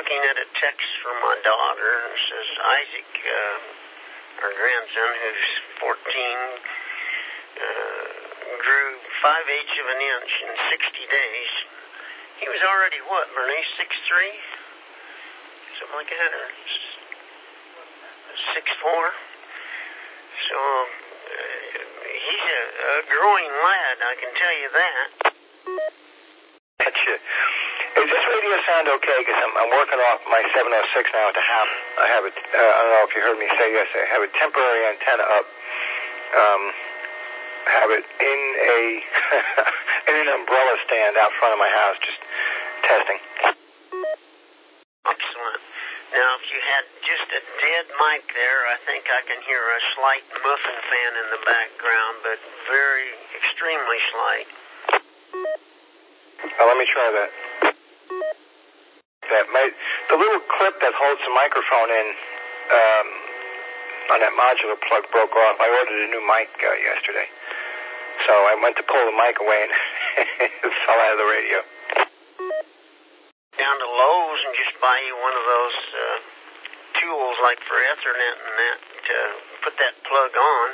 looking at a text from my daughter, and it says, Isaac, our grandson, who's 14, grew 5/8 of an inch in 60 days. He was already what, Bernice, 6'3"? Something like that, or 6'4"? So, he's a growing lad, I can tell you that. Gotcha. Is this radio sound okay? Because I'm working off my 706 now at the house. I have it, I don't know if you heard me say yesterday, I have a temporary antenna up. Have it in in an umbrella stand out front of my house, just testing. Excellent. Now, if you had just a dead mic there, I think I can hear a slight muffin fan in the background, but very, extremely slight. Let me try that. The little clip that holds the microphone in on that modular plug broke off. I ordered a new mic yesterday. So I went to pull the mic away and it fell out of the radio. Down to Lowe's and just buy you one of those tools like for Ethernet and that to put that plug on.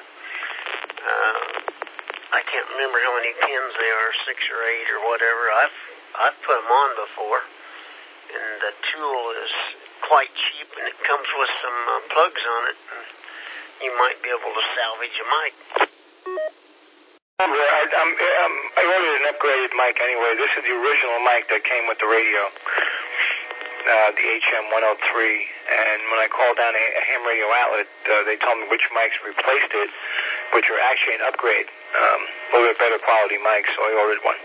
I can't remember how many pins they are, 6 or 8 or whatever. I've put them on before, and the tool is quite cheap, and it comes with some plugs on it, and you might be able to salvage a mic. I ordered an upgraded mic anyway. This is the original mic that came with the radio, the HM103. And when I called down a ham radio outlet, they told me which mics replaced it, which are actually an upgrade, a little bit better quality mics, so I ordered one.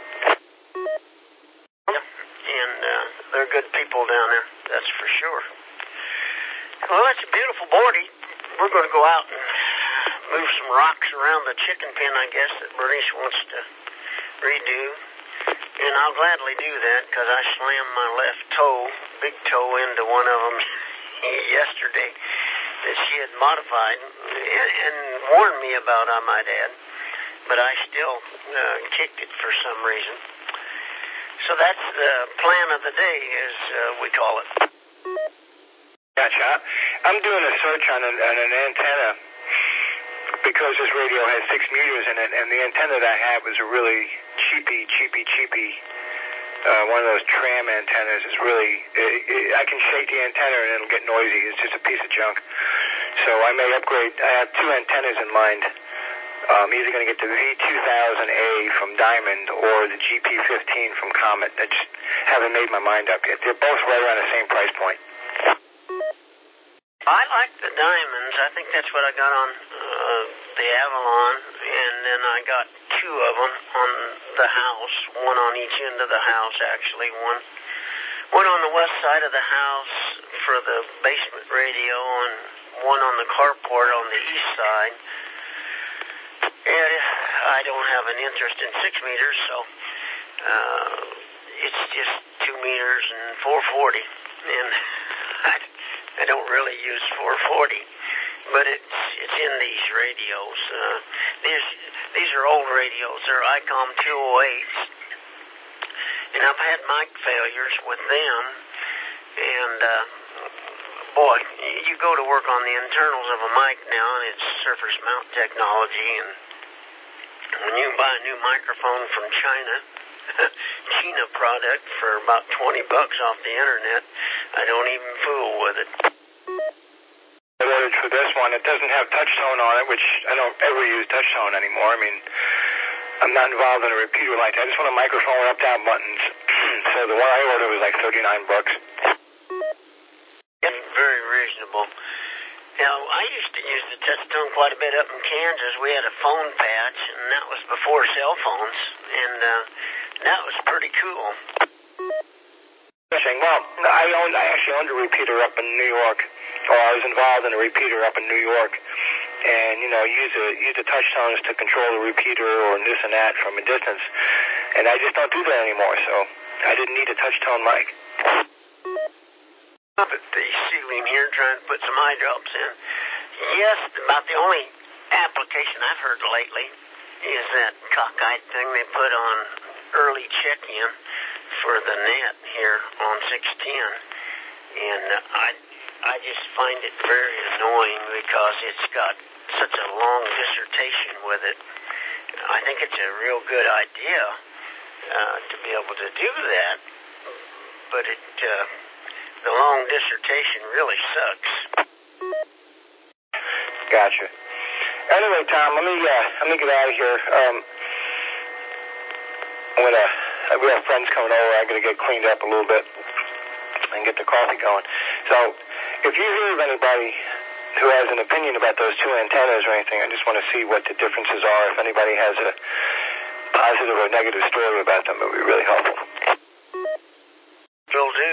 Yep, and they're good people down there, that's for sure. Well, that's a beautiful boardie. We're going to go out and move some rocks around the chicken pen, I guess, that Bernice wants to redo. And I'll gladly do that because I slammed my left toe, big toe, into one of them yesterday that she had modified and warned me about, I might add. But I still kicked it for some reason. So that's the plan of the day, as we call it. Gotcha. I'm doing a search on an antenna because this radio has 6 meters in it, and the antenna that I have is a really cheapy, one of those tram antennas. Is really, I can shake the antenna and it'll get noisy. It's just a piece of junk. So I may upgrade. I have 2 antennas in mind. I'm either going to get the V2000A from Diamond or the GP15 from Comet. I just haven't made my mind up yet. They're both right around the same price point. I like the Diamonds. I think that's what I got on the Avalon, and then I got 2 of them on the house, one on each end of the house, actually. One on the west side of the house for the basement radio, and one on the carport on the east side. And I don't have an interest in 6 meters, so it's just 2 meters and 440, and I don't really use 440, but it's in these radios. These are old radios. They're ICOM 208s, and I've had mic failures with them. And boy, you go to work on the internals of a mic now, and it's surface mount technology. And when you buy a new microphone from China product for about $20 off the internet, I don't even fool with it. I ordered for this one. It doesn't have touch tone on it, which I don't ever use touch tone anymore. I mean, I'm not involved in a repeater like that. I just want a microphone with up-down buttons. So the one I ordered was like $39. Yep, very reasonable. Now, I used to use the touch tone quite a bit up in Kansas. We had a phone patch, and that was before cell phones, and that was pretty cool. Well, I actually owned a repeater up in New York, or I was involved in a repeater up in New York, and, use the touch tones to control the repeater or this and that from a distance, and I just don't do that anymore, so I didn't need a touch tone mic. Up at the ceiling here trying to put some eye drops in. Yes, about the only application I've heard lately is that cockeyed thing they put on early check-in for the net here on 610. And I just find it very annoying because it's got such a long dissertation with it. I think it's a real good idea to be able to do that, but the long dissertation really sucks. Gotcha. Anyway, Tom, let me get out of here. We have friends coming over. I'm gonna get cleaned up a little bit and get the coffee going. So, if you hear of anybody who has an opinion about those two antennas or anything, I just want to see what the differences are. If anybody has a positive or negative story about them, it would be really helpful. Will do.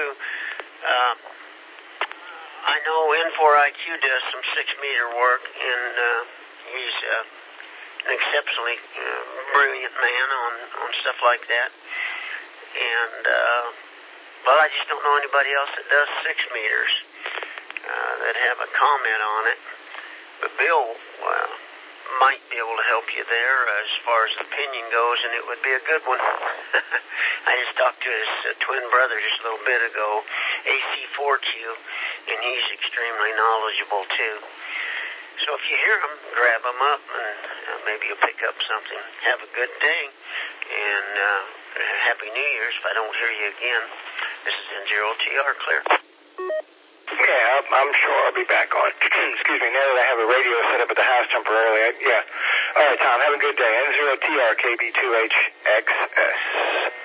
I know N4IQ does some 6-meter work, and he's an exceptionally brilliant man on stuff like that. And, well, I just don't know anybody else that does 6 meters that have a comment on it. But Bill might be able to help you there as far as opinion goes, and it would be a good one. I just talked to his twin brother just a little bit ago, AC4Q, and he's extremely knowledgeable too. So if you hear him, grab him up, and maybe you'll pick up something. Have a good day, and Happy New Year's if I don't hear you again. This is N0TR Clear. Yeah, I'm sure I'll be back on. Excuse me, now that I have a radio set up at the house temporarily. Yeah. All right, Tom, have a good day. N0TR KB2HXS.